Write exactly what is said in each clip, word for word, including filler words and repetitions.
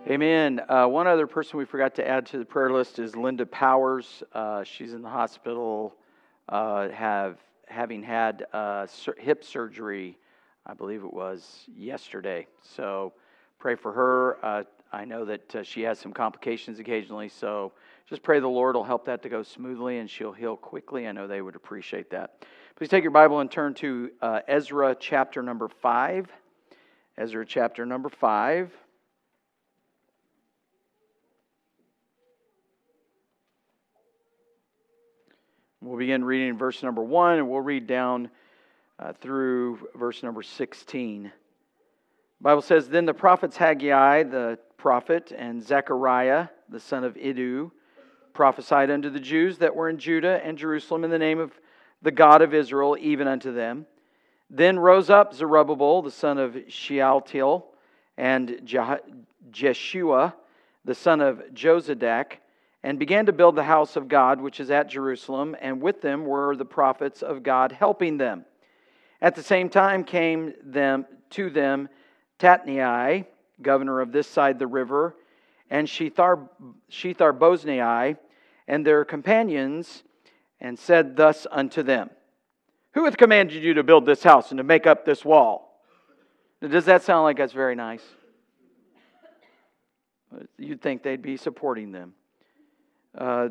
Amen. Uh, one other person we forgot to add to the prayer list is Linda Powers. Uh, she's in the hospital, uh, have having had uh, sur- hip surgery, I believe it was yesterday. So pray for her. Uh, I know that uh, she has some complications occasionally, so just pray the Lord will help that to go smoothly and she'll heal quickly. I know they would appreciate that. Please take your Bible and turn to uh, Ezra chapter number five. Ezra chapter number five. We'll begin reading in verse number one, and we'll read down uh, through verse number sixteen. The Bible says, Then the prophets Haggai, the prophet, and Zechariah, the son of Iddu, prophesied unto the Jews that were in Judah and Jerusalem in the name of the God of Israel, even unto them. Then rose up Zerubbabel, the son of Shealtiel, and Je- Jeshua, the son of Jozadak, and began to build the house of God, which is at Jerusalem, and with them were the prophets of God helping them. At the same time came them to them Tatnai, governor of this side the river, and Shethar, Shethar-boznai, and their companions, and said thus unto them, Who hath commanded you to build this house and to make up this wall? Now, does that sound like that's very nice? You'd think they'd be supporting them. Uh,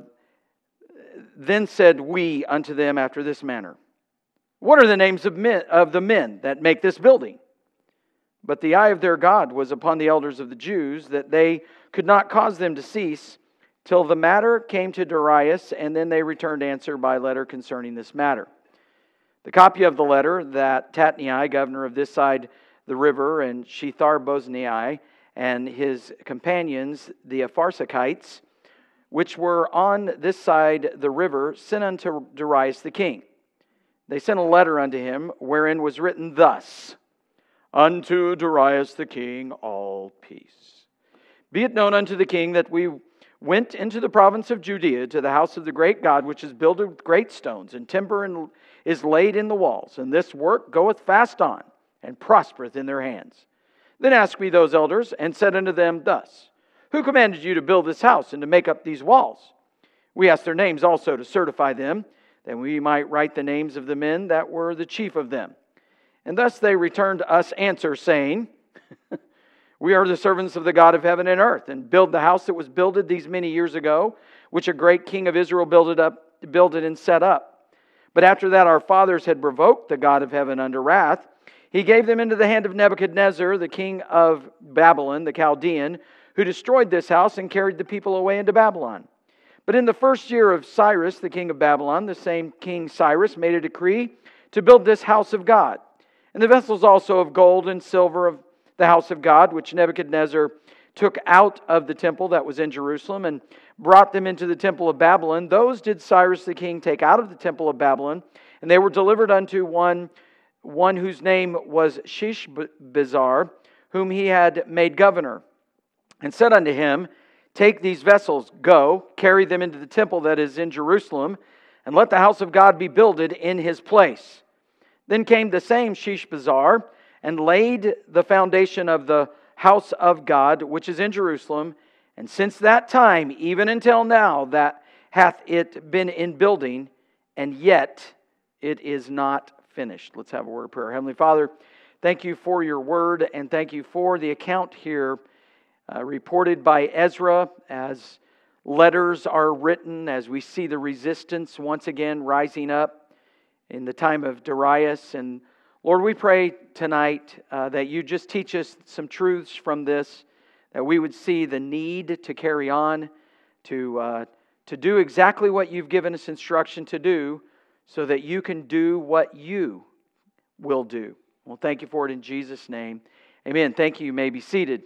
then said we unto them after this manner, What are the names of men of the men that make this building? But the eye of their God was upon the elders of the Jews, that they could not cause them to cease, till the matter came to Darius, and then they returned answer by letter concerning this matter. The copy of the letter that Tatnai, governor of this side the river, and Shethar-boznai, and his companions, the Apharsachites, which were on this side the river, sent unto Darius the king. They sent a letter unto him, wherein was written thus, Unto Darius the king all peace. Be it known unto the king that we went into the province of Judea to the house of the great God, which is built of great stones, and timber and is laid in the walls. And this work goeth fast on, and prospereth in their hands. Then asked we those elders, and said unto them thus, Who commanded you to build this house and to make up these walls? We asked their names also to certify them, that we might write the names of the men that were the chief of them. And thus they returned us answer, saying, We are the servants of the God of heaven and earth, and build the house that was builded these many years ago, which a great king of Israel builded up, builded and set up. But after that our fathers had provoked the God of heaven unto wrath, He gave them into the hand of Nebuchadnezzar, the king of Babylon, the Chaldean, who destroyed this house and carried the people away into Babylon. But in the first year of Cyrus, the king of Babylon, the same King Cyrus made a decree to build this house of God. And the vessels also of gold and silver of the house of God, which Nebuchadnezzar took out of the temple that was in Jerusalem and brought them into the temple of Babylon, those did Cyrus the king take out of the temple of Babylon, and they were delivered unto one, one whose name was Sheshbazzar, whom he had made governor. And said unto him, Take these vessels, go, carry them into the temple that is in Jerusalem, and let the house of God be builded in his place. Then came the same Sheshbazzar, and laid the foundation of the house of God, which is in Jerusalem, and since that time, even until now, that hath it been in building, and yet it is not finished. Let's have a word of prayer. Heavenly Father, thank you for your word, and thank you for the account here Uh, reported by Ezra as letters are written, as we see the resistance once again rising up in the time of Darius. And Lord, we pray tonight uh, that you just teach us some truths from this, that we would see the need to carry on, to, uh, to do exactly what you've given us instruction to do, so that you can do what you will do. Well, thank you for it in Jesus' name. Amen. Thank you. You may be seated.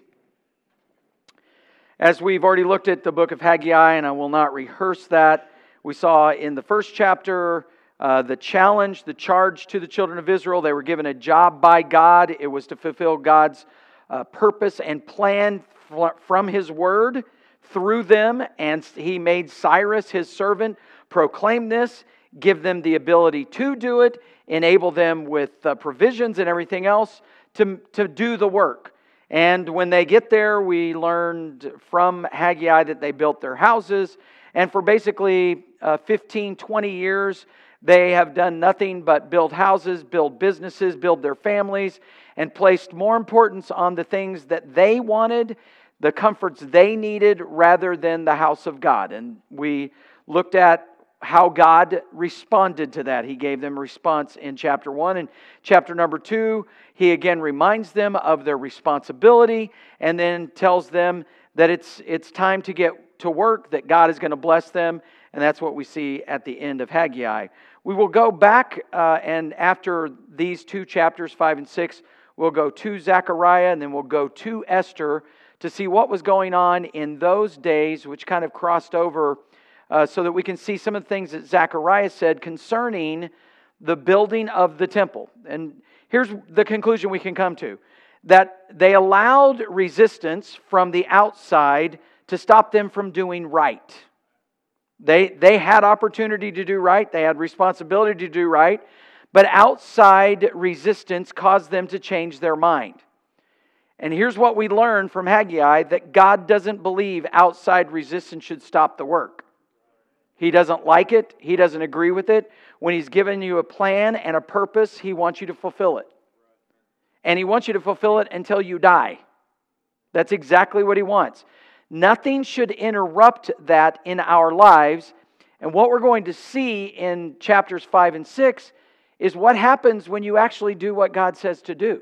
As we've already looked at the book of Haggai, and I will not rehearse that, we saw in the first chapter uh, the challenge, the charge to the children of Israel. They were given a job by God. It was to fulfill God's uh, purpose and plan from His Word through them. And He made Cyrus, His servant, proclaim this, give them the ability to do it, enable them with uh, provisions and everything else to, to do the work. And when they get there, we learned from Haggai that they built their houses. And for basically uh, fifteen, twenty years, they have done nothing but build houses, build businesses, build their families, and placed more importance on the things that they wanted, the comforts they needed, rather than the house of God. And we looked at how God responded to that. He gave them a response in chapter one. And chapter number two, He again reminds them of their responsibility and then tells them that it's, it's time to get to work, that God is going to bless them. And that's what we see at the end of Haggai. We will go back uh, and after these two chapters, five and six, we'll go to Zechariah and then we'll go to Esther to see what was going on in those days, which kind of crossed over uh, so that we can see some of the things that Zechariah said concerning the building of the temple. And here's the conclusion we can come to, that they allowed resistance from the outside to stop them from doing right. They, they had opportunity to do right. They had responsibility to do right. But outside resistance caused them to change their mind. And here's what we learn from Haggai, that God doesn't believe outside resistance should stop the work. He doesn't like it. He doesn't agree with it. When He's given you a plan and a purpose, He wants you to fulfill it. And He wants you to fulfill it until you die. That's exactly what He wants. Nothing should interrupt that in our lives. And what we're going to see in chapters five and six is what happens when you actually do what God says to do.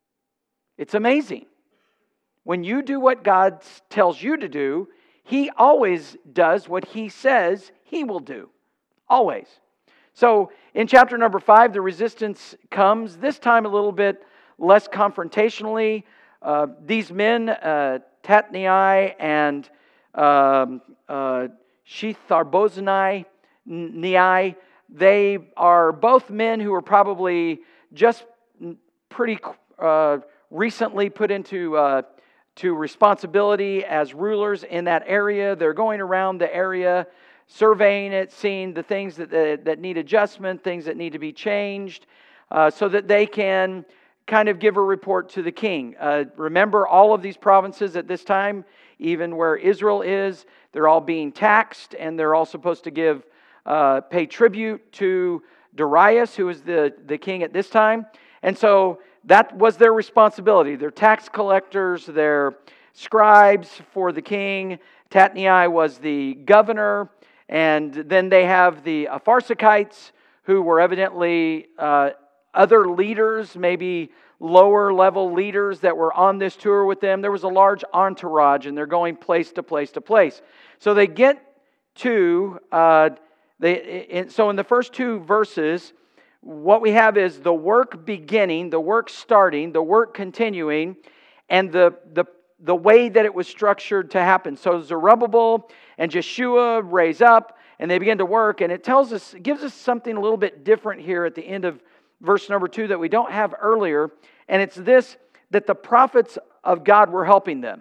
It's amazing. When you do what God tells you to do, He always does what He says He will do. Always. So in chapter number five, the resistance comes, this time a little bit less confrontationally. Uh, these men, uh, Tatnai and um, uh, Shethar-bozenai, Nei, they are both men who are probably just pretty uh, recently put into uh, to responsibility as rulers in that area. They're going around the area, surveying it, seeing the things that that, that need adjustment, things that need to be changed, uh, so that they can kind of give a report to the king. Uh, remember, all of these provinces at this time, even where Israel is, they're all being taxed, and they're all supposed to give uh, pay tribute to Darius, who is the, the king at this time. And so that was their responsibility. They're tax collectors, they're scribes for the king. Tatnai was the governor, and then they have the Apharsachites, who were evidently uh, other leaders, maybe lower level leaders that were on this tour with them. There was a large entourage, and they're going place to place to place. So they get to, uh, they. In, so in the first two verses, what we have is the work beginning, the work starting, the work continuing, and the the the way that it was structured to happen. So Zerubbabel and Jeshua raise up, and they begin to work, and it tells us, it gives us something a little bit different here at the end of verse number two that we don't have earlier, and it's this, that the prophets of God were helping them.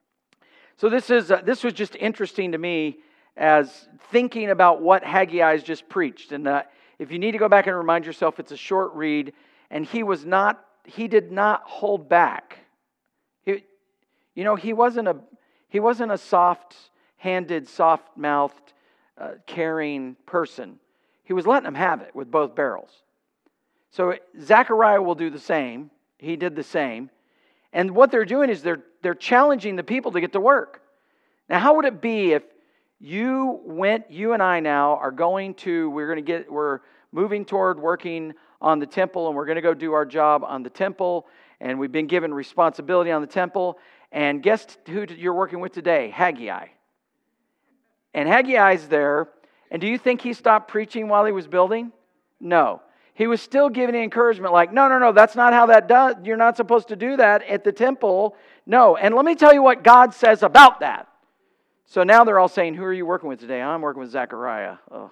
So this is uh, this was just interesting to me as thinking about what Haggai has just preached. And uh, if you need to go back and remind yourself, it's a short read, and he was not, he did not hold back. He, you know, he wasn't a he wasn't a soft-handed, soft-mouthed, uh, caring person. He was letting them have it with both barrels. So Zechariah will do the same. He did the same. And what they're doing is they're they're challenging the people to get to work. Now, how would it be if you went, you and I now are going to, we're going to get, we're moving toward working on the temple, and we're going to go do our job on the temple, and we've been given responsibility on the temple, and guess who you're working with today? Haggai. And Haggai's there, and do you think he stopped preaching while he was building? No. He was still giving encouragement like, no, no, no, that's not how that does. You're not supposed to do that at the temple. No. And let me tell you what God says about that. So now they're all saying, who are you working with today? I'm working with Zechariah. Oh.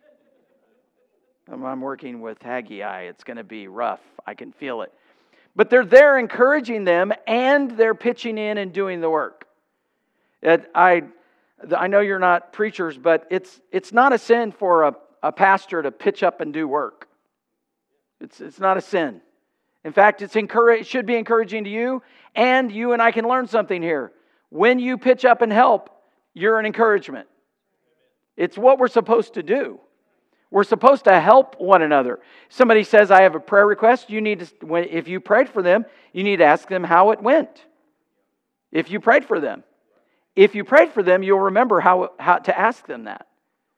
I'm working with Haggai. It's going to be rough. I can feel it. But they're there encouraging them, and they're pitching in and doing the work. It, I, I know you're not preachers, but it's it's not a sin for a, a pastor to pitch up and do work. It's it's not a sin. In fact, it's encourage, it should be encouraging to you, and you and I can learn something here. When you pitch up and help, you're an encouragement. It's what we're supposed to do. We're supposed to help one another. Somebody says, I have a prayer request. You need to, if you prayed for them, you need to ask them how it went. If you prayed for them. If you prayed for them, you'll remember how, how to ask them that.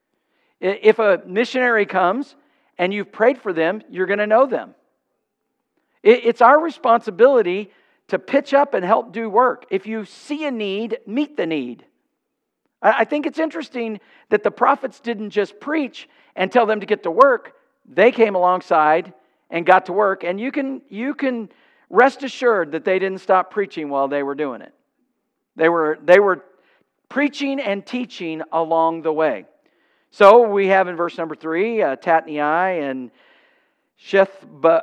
If a missionary comes and you've prayed for them, you're going to know them. It's our responsibility to pitch up and help do work. If you see a need, meet the need. I think it's interesting that the prophets didn't just preach and tell them to get to work. They came alongside and got to work. And you can, you can rest assured that they didn't stop preaching while they were doing it. They were, they were preaching and teaching along the way. So we have in verse number three, uh, Tatnai and Shethba,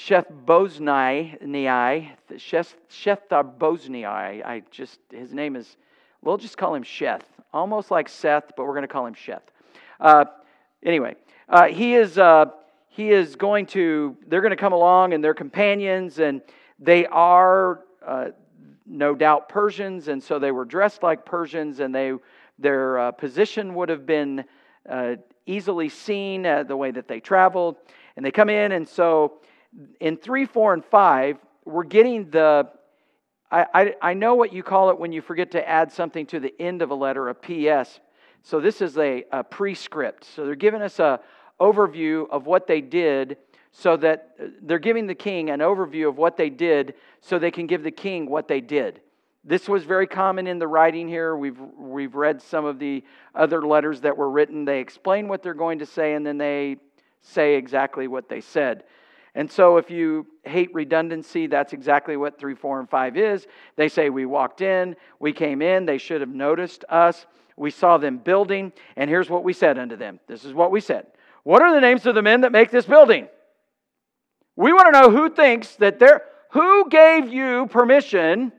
Shethboznai, Sheth, Shetharboznai. I just, his name is, we'll just call him Sheth. Almost like Seth, but we're going to call him Sheth. Uh, anyway, uh, he is uh, he is going to, they're going to come along and they're companions, and they are uh, no doubt Persians, and so they were dressed like Persians, and they their uh, position would have been uh, easily seen uh, the way that they traveled. And they come in, and so in three, four, and five, we're getting the, I, I, I know what you call it when you forget to add something to the end of a letter, a P S. So this is a, a prescript. So they're giving us a overview of what they did, so that they're giving the king an overview of what they did so they can give the king what they did. This was very common in the writing here. We've we've read some of the other letters that were written. They explain what they're going to say, and then they say exactly what they said. And so if you hate redundancy, that's exactly what three, four, and five is. They say, we walked in, we came in, they should have noticed us. We saw them building, and here's what we said unto them. This is what we said. What are the names of the men that make this building? We want to know who thinks that they're, who gave you permission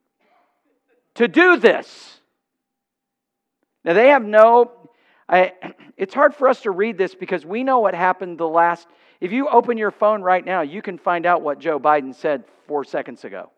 to do this? Now they have no, I, it's hard for us to read this because we know what happened the last, if you open your phone right now, you can find out what Joe Biden said four seconds ago.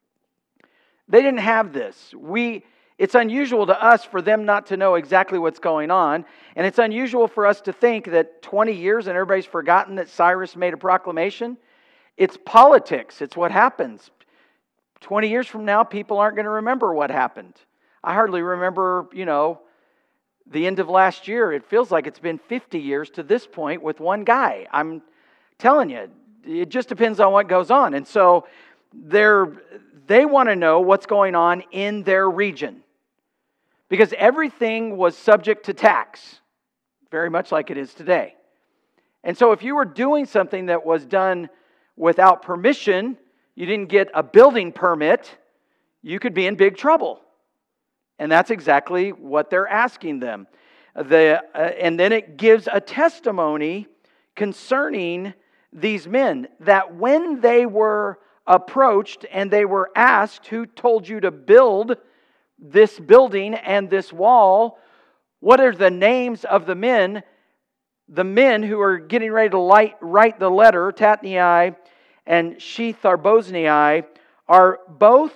They didn't have this. We, it's unusual to us for them not to know exactly what's going on. And it's unusual for us to think that twenty years and everybody's forgotten that Cyrus made a proclamation. It's politics. It's what happens. twenty years from now, people aren't going to remember what happened. I hardly remember, you know, the end of last year. It feels like it's been fifty years to this point with one guy. I'm telling you, it just depends on what goes on. And so they're, they want to know what's going on in their region. Because everything was subject to tax, very much like it is today. And so if you were doing something that was done without permission, you didn't get a building permit, you could be in big trouble. And that's exactly what they're asking them. The, uh, and then it gives a testimony concerning these men, that when they were approached and they were asked, who told you to build this building and this wall? What are the names of the men? The men who are getting ready to light, write the letter, Tatnai and Shetharboznai, are both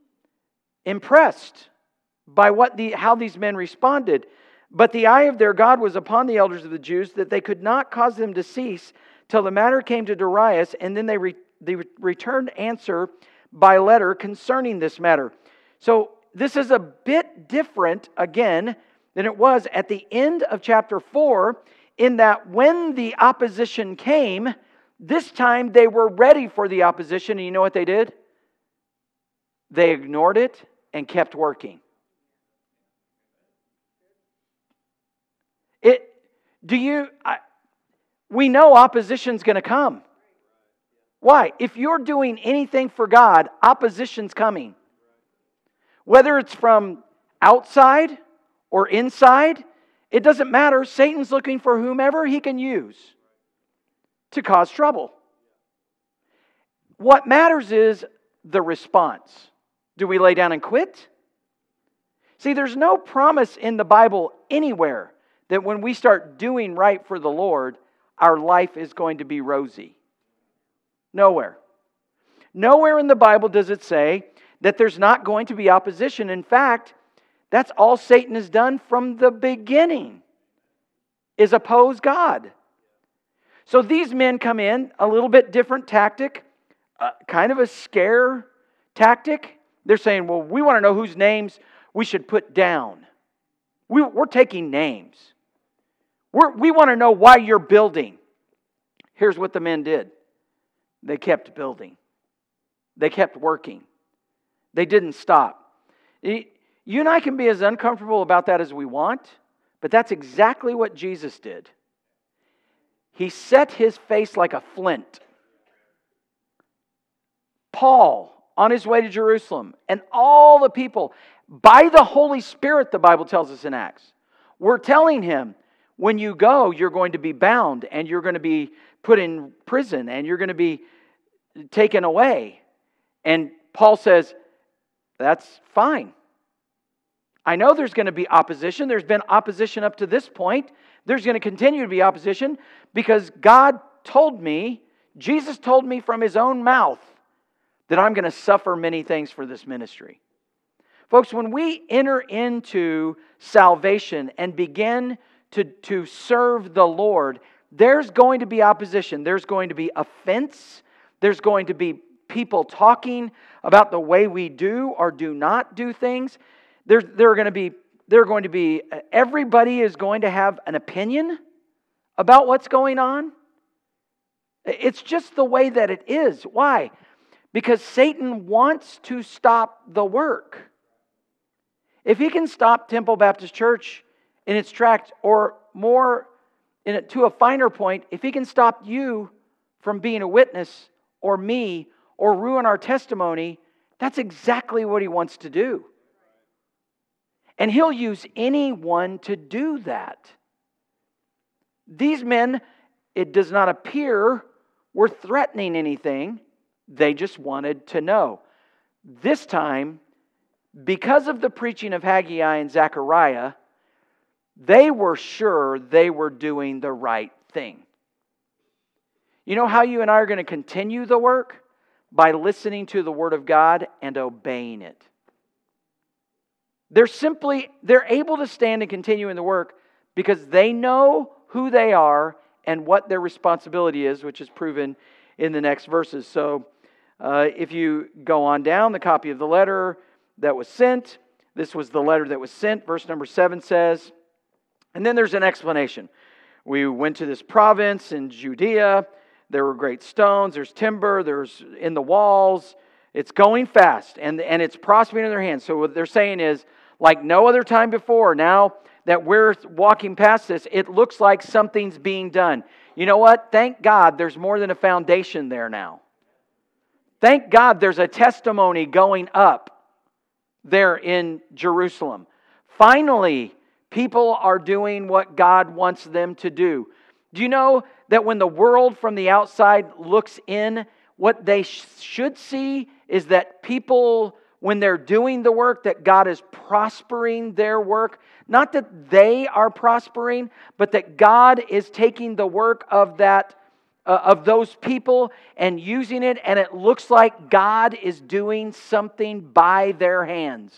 impressed by what the how these men responded. But the eye of their God was upon the elders of the Jews, that they could not cause them to cease till the matter came to Darius, and then they, re, they returned answer by letter concerning this matter. So this is a bit different, again, than it was at the end of chapter four, in that when the opposition came, this time they were ready for the opposition, and you know what they did? They ignored it and kept working. It, do you, I, we know opposition's going to come. Why? If you're doing anything for God, opposition's coming. Whether it's from outside or inside, it doesn't matter. Satan's looking for whomever he can use to cause trouble. What matters is the response. Do we lay down and quit? See, there's no promise in the Bible anywhere that when we start doing right for the Lord, our life is going to be rosy. Nowhere. Nowhere in the Bible does it say that there's not going to be opposition. In fact, that's all Satan has done from the beginning, is oppose God. So these men come in, a little bit different tactic, uh, kind of a scare tactic. They're saying, well, we want to know whose names we should put down. We, we're taking names. We're, we want to know why you're building. Here's what the men did. They kept building. They kept working. They didn't stop. You and I can be as uncomfortable about that as we want, but that's exactly what Jesus did. He set his face like a flint. Paul, on his way to Jerusalem, and all the people, by the Holy Spirit, the Bible tells us in Acts, were telling him, when you go, you're going to be bound, and you're going to be put in prison, and you're going to be taken away. And Paul says, that's fine. I know there's going to be opposition. There's been opposition up to this point. There's going to continue to be opposition because God told me, Jesus told me from His own mouth that I'm going to suffer many things for this ministry. Folks, when we enter into salvation and begin to, to serve the Lord, there's going to be opposition. There's going to be offense. There's going to be people talking about the way we do or do not do things. There, there are going to be, there are going to be, everybody is going to have an opinion about what's going on. It's just the way that it is. Why? Because Satan wants to stop the work. If he can stop Temple Baptist Church in its tracks, or more, in it, to a finer point, if he can stop you from being a witness, or me, or ruin our testimony, that's exactly what he wants to do. And he'll use anyone to do that. These men, it does not appear, were threatening anything. They just wanted to know. This time, because of the preaching of Haggai and Zechariah, they were sure they were doing the right thing. You know how you and I are going to continue the work? By listening to the Word of God and obeying it. They're simply, they're able to stand and continue in the work because they know who they are and what their responsibility is, which is proven in the next verses. So, uh, if you go on down, the copy of the letter that was sent, this was the letter that was sent, verse number seven says, and then there's an explanation. We went to this province in Judea. There were great stones, there's timber, there's in the walls. It's going fast, and, and it's prospering in their hands. So what they're saying is, like no other time before, now that we're walking past this, it looks like something's being done. You know what? Thank God there's more than a foundation there now. Thank God there's a testimony going up there in Jerusalem. Finally, people are doing what God wants them to do. Do you know that when the world from the outside looks in, what they sh- should see is that people, when they're doing the work, that God is prospering their work? Not that they are prospering, but that God is taking the work of that uh, of those people and using it, and it looks like God is doing something by their hands.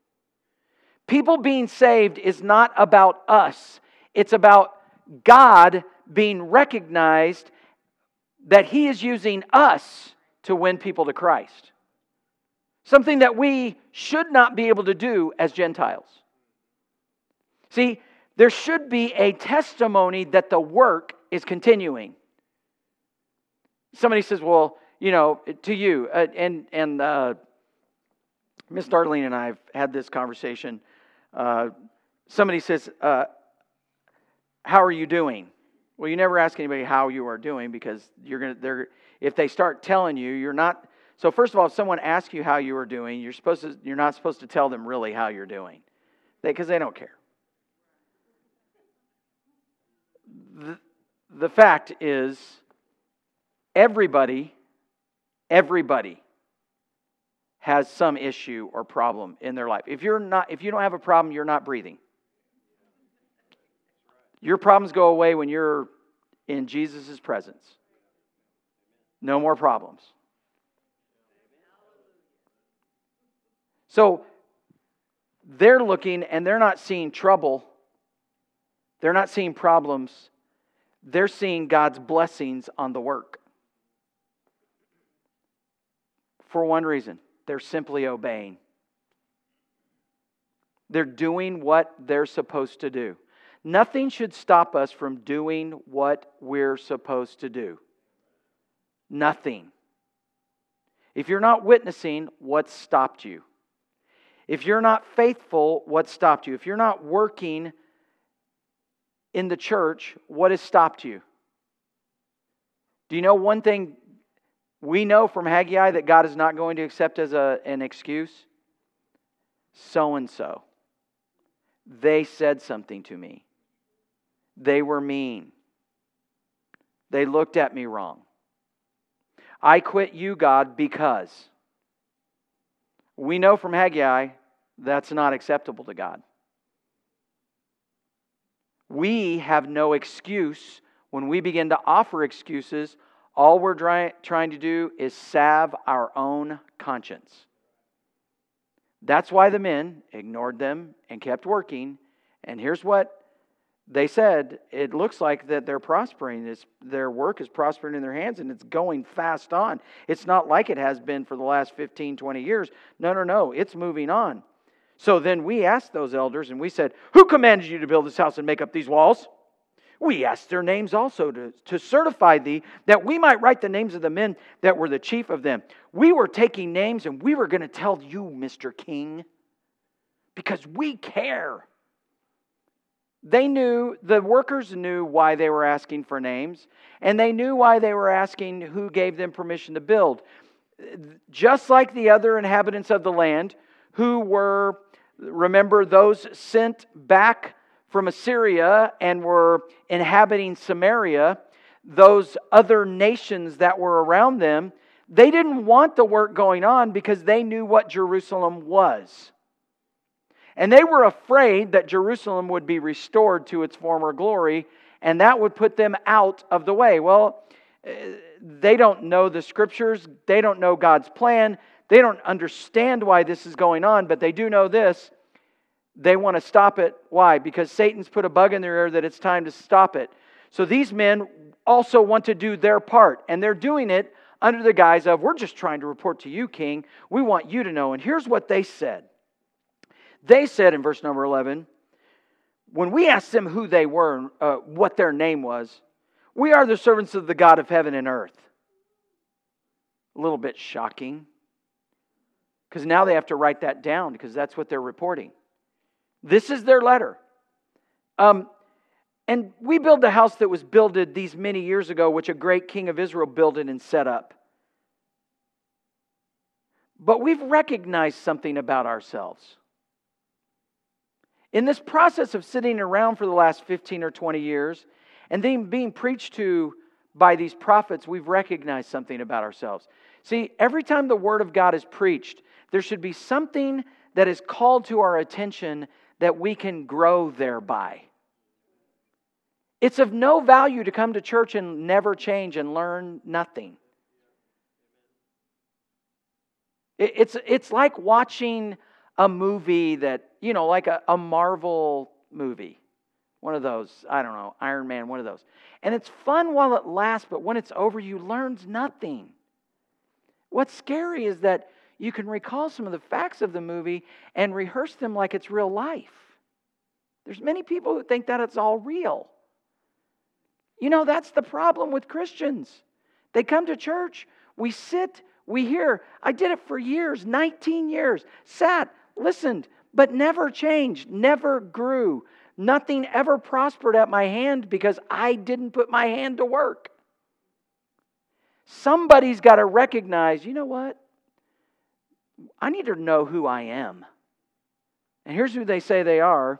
People being saved is not about us. It's about God being recognized that He is using us to win people to Christ. Something that we should not be able to do as Gentiles. See, there should be a testimony that the work is continuing. Somebody says, well, you know, to you, uh, and, and uh, Miss Darlene and I have had this conversation. Uh, somebody says, uh, how are you doing? Well, you never ask anybody how you are doing because you're gonna. They're if they start telling you, you're not. So first of all, if someone asks you how you are doing, you're supposed to. You're not supposed to tell them really how you're doing, because they, they don't care. The, the fact is, everybody, everybody has some issue or problem in their life. If you're not, if you don't have a problem, you're not breathing. Your problems go away when you're in Jesus' presence. No more problems. So they're looking and they're not seeing trouble. They're not seeing problems. They're seeing God's blessings on the work. For one reason, they're simply obeying. They're doing what they're supposed to do. Nothing should stop us from doing what we're supposed to do. Nothing. If you're not witnessing, what stopped you? If you're not faithful, what stopped you? If you're not working in the church, what has stopped you? Do you know one thing we know from Haggai that God is not going to accept as a, an excuse? So-and-so. They said something to me. They were mean. They looked at me wrong. I quit you, God, because. We know from Haggai that's not acceptable to God. We have no excuse. When we begin to offer excuses, all we're try, trying to do is salve our own conscience. That's why the men ignored them and kept working. And here's what they said. It looks like that they're prospering. It's, their work is prospering in their hands and it's going fast on. It's not like it has been for the last fifteen, twenty years. No, no, no. It's moving on. So then we asked those elders and we said, who commanded you to build this house and make up these walls? We asked their names also to, to certify thee, that we might write the names of the men that were the chief of them. We were taking names and we were going to tell you, Mister King, because we care. They knew, the workers knew why they were asking for names, and they knew why they were asking who gave them permission to build. Just like the other inhabitants of the land who were, remember, those sent back from Assyria and were inhabiting Samaria, those other nations that were around them, they didn't want the work going on because they knew what Jerusalem was. And they were afraid that Jerusalem would be restored to its former glory, and that would put them out of the way. Well, they don't know the Scriptures. They don't know God's plan. They don't understand why this is going on, but they do know this. They want to stop it. Why? Because Satan's put a bug in their ear that it's time to stop it. So these men also want to do their part, and they're doing it under the guise of, we're just trying to report to you, King. We want you to know. And here's what they said. They said in verse number eleven, when we asked them who they were, uh, what their name was, we are the servants of the God of heaven and earth. A little bit shocking. Because now they have to write that down because that's what they're reporting. This is their letter. Um, and we built a house that was builded these many years ago, which a great king of Israel builded and set up. But we've recognized something about ourselves. In this process of sitting around for the last fifteen or twenty years, and then being preached to by these prophets, we've recognized something about ourselves. See, every time the Word of God is preached, there should be something that is called to our attention that we can grow thereby. It's of no value to come to church and never change and learn nothing. It's, it's like watching a movie that, you know, like a, a Marvel movie. One of those, I don't know, Iron Man, one of those. And it's fun while it lasts, but when it's over, you learn nothing. What's scary is that you can recall some of the facts of the movie and rehearse them like it's real life. There's many people who think that it's all real. You know, that's the problem with Christians. They come to church, we sit, we hear. I did it for years, nineteen years. Sat, listened, but never changed, never grew. Nothing ever prospered at my hand because I didn't put my hand to work. Somebody's got to recognize, you know what? I need to know who I am. And here's who they say they are.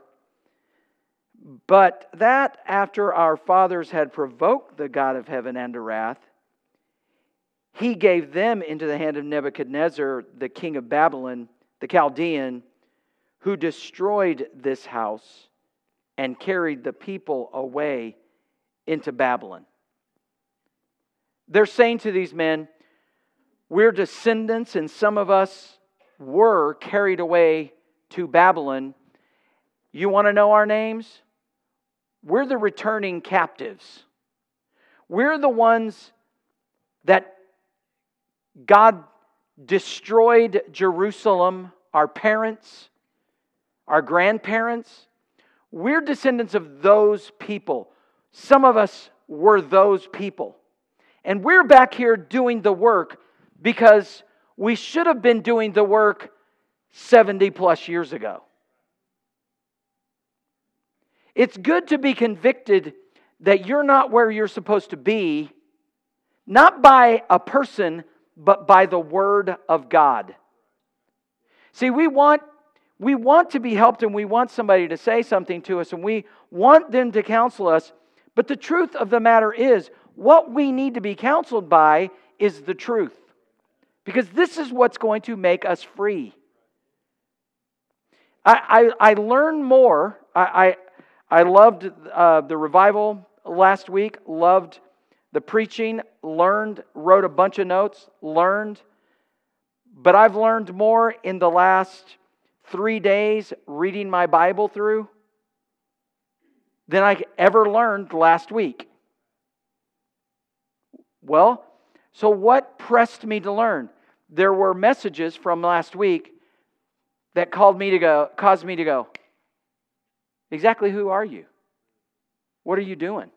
But that after our fathers had provoked the God of heaven unto wrath, He gave them into the hand of Nebuchadnezzar, the king of Babylon, the Chaldean, who destroyed this house and carried the people away into Babylon. They're saying to these men, we're descendants, and some of us were carried away to Babylon. You want to know our names? We're the returning captives. We're the ones that God destroyed Jerusalem, our parents, our grandparents. We're descendants of those people. Some of us were those people. And we're back here doing the work because we should have been doing the work seventy plus years ago. It's good to be convicted that you're not where you're supposed to be, not by a person, but by the Word of God. See, we want, we want to be helped, and we want somebody to say something to us, and we want them to counsel us. But the truth of the matter is, what we need to be counseled by is the truth. Because this is what's going to make us free. I, I, I learn more. I, I, I loved uh, the revival last week, loved the preaching, learned, wrote a bunch of notes, learned. But I've learned more in the last three days reading my Bible through than I ever learned last week. Well, so what pressed me to learn? There were messages from last week that called me to go, caused me to go, exactly who are you? What are you doing?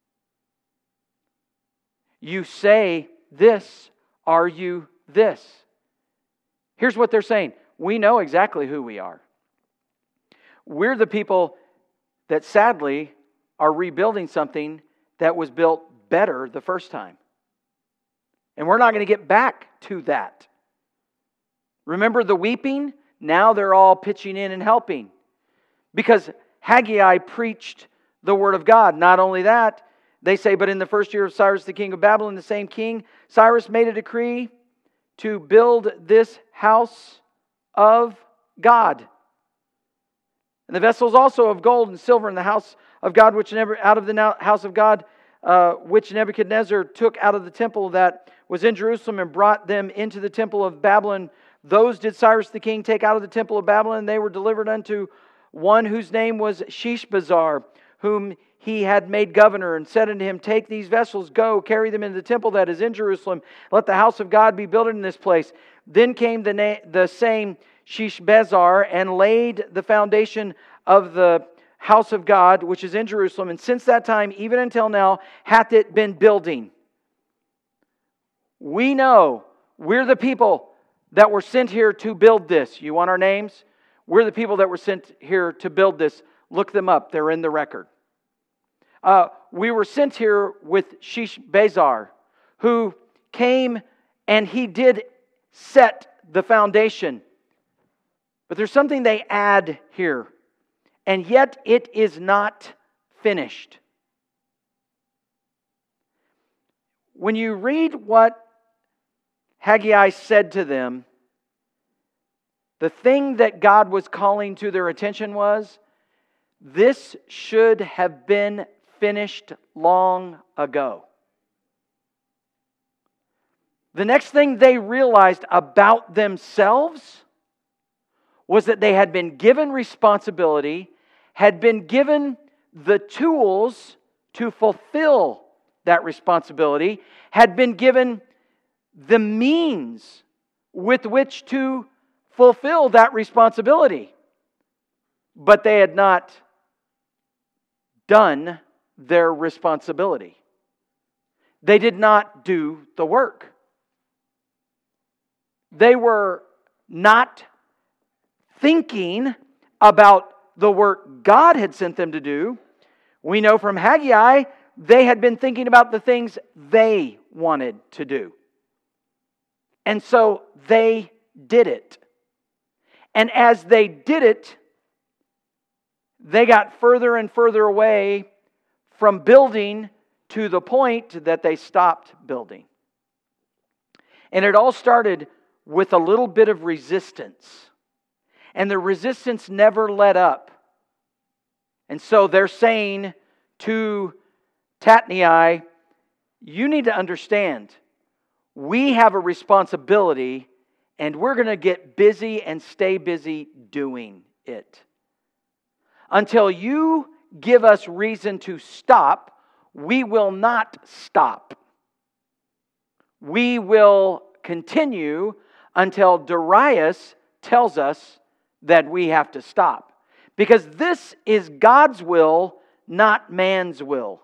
You say this, are you this? Here's what they're saying. We know exactly who we are. We're the people that sadly are rebuilding something that was built better the first time. And we're not going to get back to that. Remember the weeping? Now they're all pitching in and helping. Because Haggai preached the word of God. Not only that, they say, but in the first year of Cyrus the king of Babylon, the same king, Cyrus made a decree to build this house of God. And the vessels also of gold and silver in the house of God, which never out of the house of God, uh, which Nebuchadnezzar took out of the temple that was in Jerusalem and brought them into the temple of Babylon. Those did Cyrus the king take out of the temple of Babylon. They were delivered unto one whose name was Sheshbazzar, whom he had made governor, and said unto him, take these vessels, go, carry them into the temple that is in Jerusalem. Let the house of God be built in this place. Then came the, na- the same Sheshbazzar and laid the foundation of the house of God, which is in Jerusalem. And since that time, even until now, hath it been building. We know we're the people that were sent here to build this. You want our names? We're the people that were sent here to build this. Look them up. They're in the record. Uh, we were sent here with Sheshbazzar, who came and he did set the foundation. But there's something they add here. And yet it is not finished. When you read what Haggai said to them, the thing that God was calling to their attention was, this should have been finished long ago. The next thing they realized about themselves was that they had been given responsibility, had been given the tools to fulfill that responsibility, had been given the means with which to fulfill that responsibility. But they had not done their responsibility. They did not do the work. They were not thinking about the work God had sent them to do. We know from Haggai, they had been thinking about the things they wanted to do. And so they did it. And as they did it, they got further and further away from building to the point that they stopped building. And it all started with a little bit of resistance. And the resistance never let up. And so they're saying to Tatnai, you need to understand, we have a responsibility And we're going to get busy and stay busy doing it. Until you give us reason to stop, we will not stop. We will continue until Darius tells us that we have to stop. Because this is God's will, not man's will.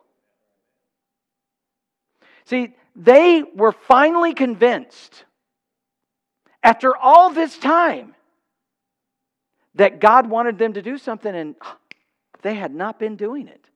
See, they were finally convinced, after all this time, that God wanted them to do something, and they had not been doing it.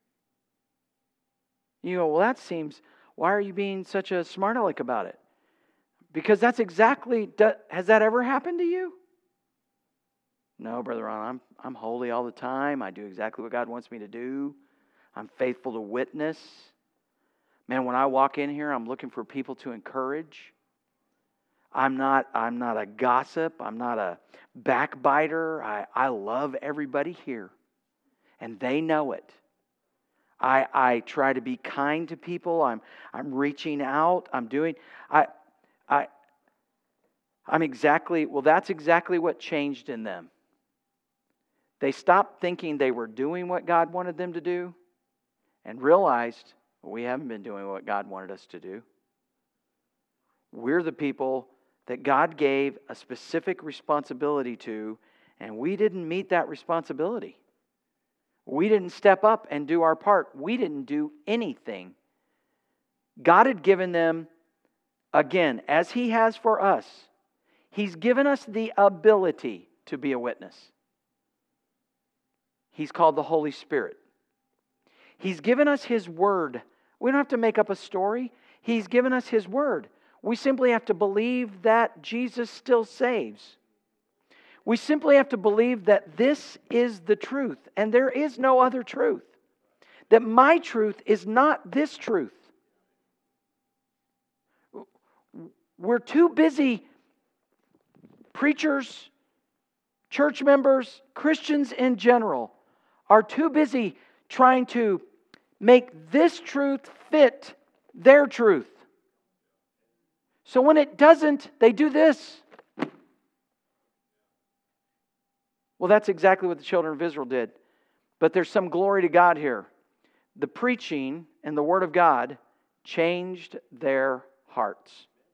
You go, well, that seems, why are you being such a smart aleck about it? Because that's exactly, has that ever happened to you? No, Brother Ron, I'm, I'm holy all the time. I do exactly what God wants me to do. I'm faithful to witness. Man, when I walk in here, I'm looking for people to encourage. I'm not, I'm not a gossip. I'm not a backbiter. I, I love everybody here. And they know it. I, I try to be kind to people. I'm, I'm reaching out. I'm doing... I, I, I'm exactly... Well, that's exactly what changed in them. They stopped thinking they were doing what God wanted them to do and realized, well, we haven't been doing what God wanted us to do. We're the people that God gave a specific responsibility to, and we didn't meet that responsibility. We didn't step up and do our part. We didn't do anything. God had given them, again, as He has for us, He's given us the ability to be a witness. He's called the Holy Spirit. He's given us His Word. We don't have to make up a story. He's given us His Word. We simply have to believe that Jesus still saves. We simply have to believe that this is the truth, and there is no other truth. That my truth is not this truth. We're too busy, preachers, church members, Christians in general, are too busy trying to make this truth fit their truth. So when it doesn't, they do this. Well, that's exactly what the children of Israel did. But there's some glory to God here. The preaching and the Word of God changed their hearts.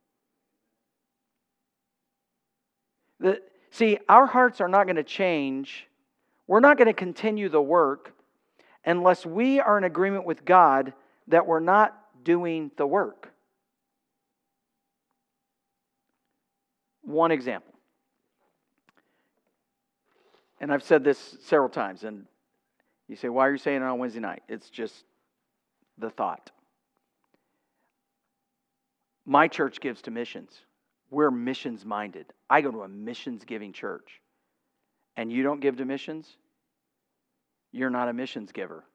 The, see, our hearts are not going to change. We're not going to continue the work unless we are in agreement with God that we're not doing the work. One example. And I've said this several times, and you say, why are you saying it on Wednesday night? It's just the thought. My church gives to missions. We're missions minded. I go to a missions giving church. And you don't give to missions, you're not a missions giver.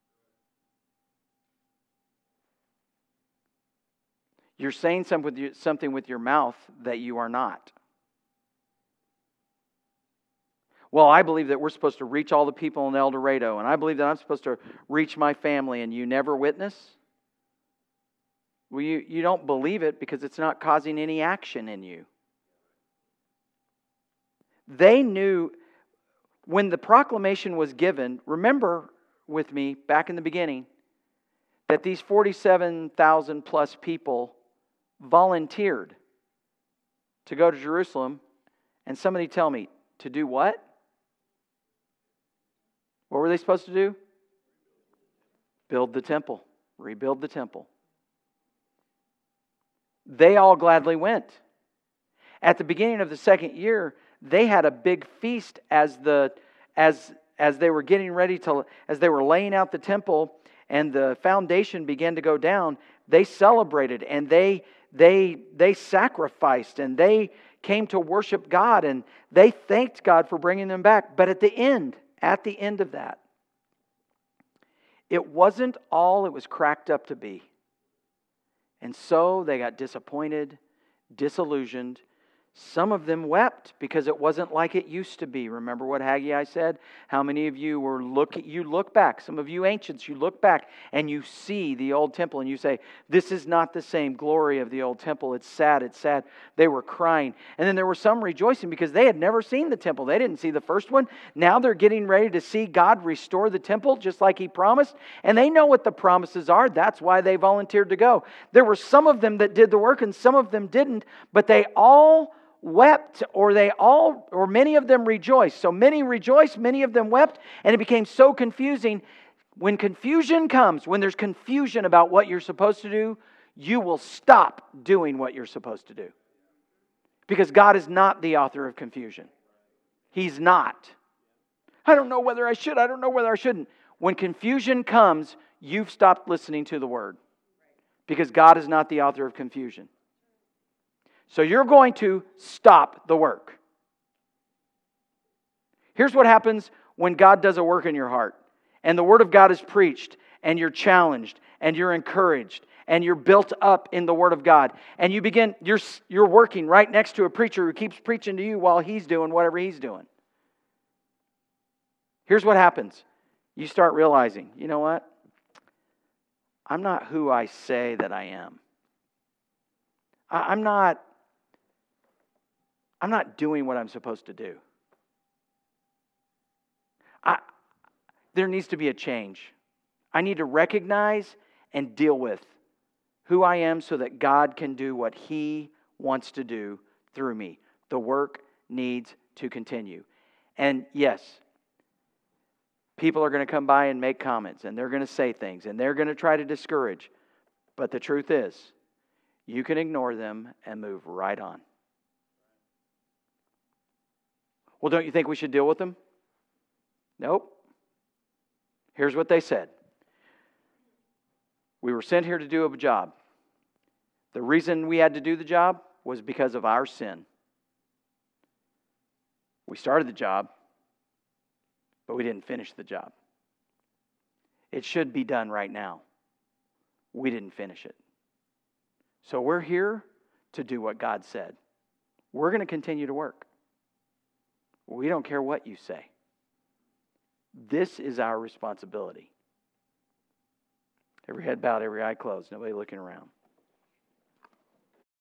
You're saying something with your mouth that you are not. Well, I believe that we're supposed to reach all the people in El Dorado, and I believe that I'm supposed to reach my family, and you never witness? Well, you, you don't believe it because it's not causing any action in you. They knew when the proclamation was given, remember with me back in the beginning, that these forty-seven thousand plus people volunteered to go to Jerusalem, and somebody tell me, to do what? What were they supposed to do? Build the temple. Rebuild the temple. They all gladly went. At the beginning of the second year, they had a big feast as the as as they were getting ready to as they were laying out the temple and the foundation began to go down. They celebrated and they they they sacrificed and they came to worship God and they thanked God for bringing them back. But at the end, at the end of that, it wasn't all it was cracked up to be. And so they got disappointed, disillusioned. Some of them wept because it wasn't like it used to be. Remember what Haggai said? How many of you were look you look back, some of you ancients, you look back and you see the old temple and you say, this is not the same glory of the old temple. It's sad, it's sad. They were crying. And then there were some rejoicing because they had never seen the temple. They didn't see the first one. Now they're getting ready to see God restore the temple just like He promised. And they know what the promises are. That's why they volunteered to go. There were some of them that did the work and some of them didn't, but they all wept, or they all, or many of them rejoiced. So many rejoiced, many of them wept, and it became so confusing. When confusion comes, when there's confusion about what you're supposed to do, you will stop doing what you're supposed to do. Because God is not the author of confusion. He's not. I don't know whether I should, I don't know whether I shouldn't. When confusion comes, you've stopped listening to the Word. Because God is not the author of confusion. So you're going to stop the work. Here's what happens when God does a work in your heart. And the Word of God is preached. And you're challenged. And you're encouraged. And you're built up in the Word of God. And you begin, you're, you're working right next to a preacher who keeps preaching to you while he's doing whatever he's doing. Here's what happens. You start realizing, you know what? I'm not who I say that I am. I, I'm not... I'm not doing what I'm supposed to do. I, there needs to be a change. I need to recognize and deal with who I am so that God can do what He wants to do through me. The work needs to continue. And yes, people are going to come by and make comments, and they're going to say things, and they're going to try to discourage. But the truth is, you can ignore them and move right on. Well, don't you think we should deal with them? Nope. Here's what they said. We were sent here to do a job. The reason we had to do the job was because of our sin. We started the job, but we didn't finish the job. It should be done right now. We didn't finish it. So we're here to do what God said. We're going to continue to work. We don't care what you say. This is our responsibility. Every head bowed, every eye closed, nobody looking around.